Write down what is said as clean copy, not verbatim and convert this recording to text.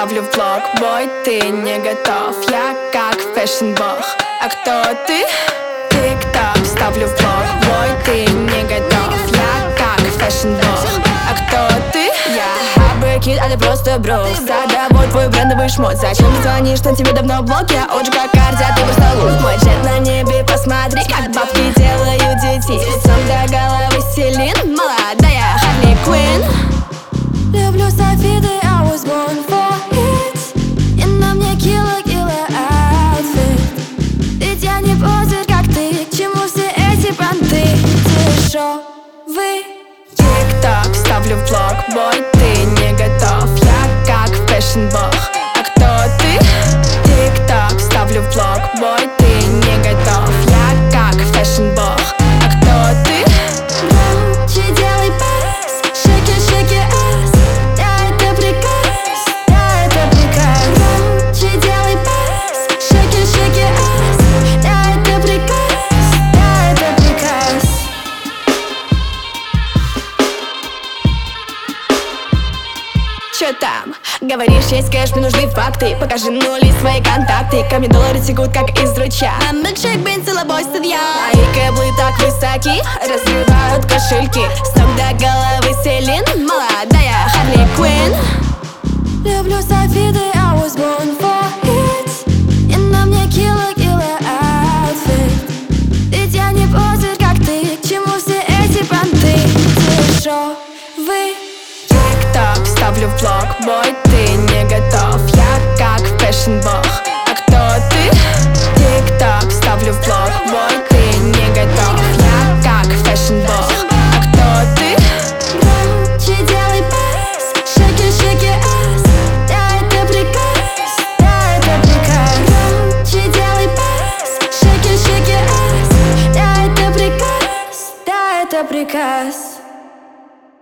ставлю влог. Бой, ты не готов, я как фэшн-бог. А кто ты? Тик-ток, ставлю влог. Бой, ты не готов, я как фэшн-бог. А кто ты? Я Абрикид, а ты просто Брукс. Задавай твой брендовый шмот. Зачем ты звонишь, что тебе давно блок? Я очень как Карди, а ты просто лук. Мой джет на небе, посмотри, как бабки делают детей. Лицом до головы Селин, молодая Харли Квин. Люблю софиты, I was born for it. И на мне кило-кило outfit. Ведь я не позер, как ты. К чему все эти понты? Дешевый. Тик-ток, ставлю влог. Бой, ты не готов, я как фэшн-бог. А кто ты? Тик-ток, ставлю влог. Бой, ты не готов, я как фэшн-бог. А кто ты? Громче делай бас, шейки ас. Да, это приказ, да, это приказ. Громче делай бас, шейки ас. Да, это приказ, да, это приказ. Чё там? Говоришь, есть кэш, мне нужны факты. Покажи нули свои контакты. Ко мне доллары текут, как из ручья. А милкшейк, бен, целобой, студия. Мои кэблы так высоки, разрывают кошельки. С ног до головы Селин, молодая Харли Квин. Люблю софиты, I was born for it. И на мне кило-кило outfit. Ведь я не позер, как ты. К чему все эти понты? Дешевый. Тик-ток, ставлю влог. Бой, ты не готов, я как фэшн-бог. А кто ты? Тик-ток, ставлю влог. Бой, ты не готов, я как фэшн-бог. А кто ты? Громче делай бас, шейки ас. Да, это приказ, да, это приказ. Громче делай бас, шейки ас. Да, это приказ, да, это приказ.